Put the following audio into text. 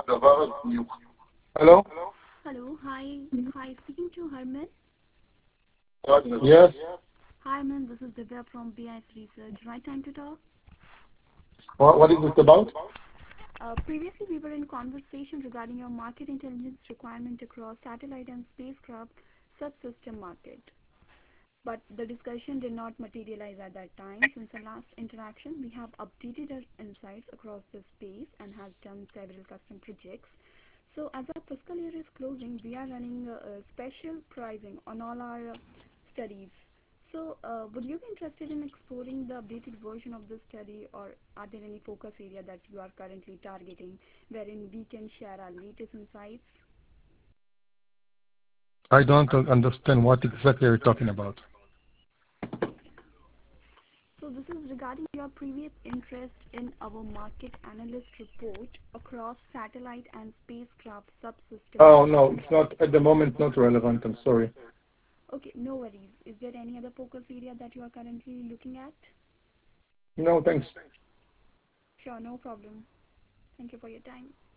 Hello? Hello, hi, speaking to Harman. Yes. Hi, Harman, this is Divya from BIS Research. Right time to talk? What is it about? Previously, we were in conversation regarding your market intelligence requirement across satellite and spacecraft subsystem market. But the discussion did not materialize at that time. Since our last interaction, we have updated our insights across this space and has done several custom projects. So as our fiscal year is closing, we are running a special pricing on all our studies. So would you be interested in exploring the updated version of this study, or are there any focus area that you are currently targeting wherein we can share our latest insights? I don't understand what exactly you're talking about. So this is regarding your previous interest in our market analyst report across satellite and spacecraft subsystem Oh, no, market. it's not at the moment not relevant. I'm sorry. Okay, no worries. Is there any other focus area that you are currently looking at? No, thanks. Sure, no problem. Thank you for your time.